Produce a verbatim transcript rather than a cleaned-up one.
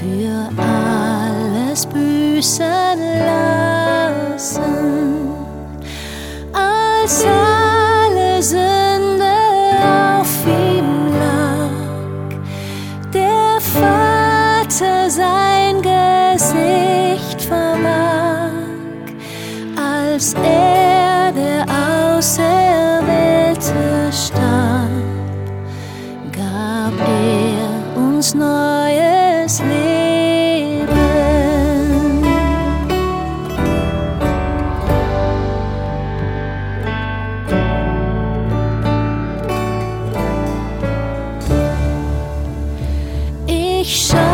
für alles büßen lassen, als alle Sünde auf ihm lag. Der Vater sein Gesicht verbarg, als er, der Auserwählte, starb, gab er uns neues Leben. Ich schau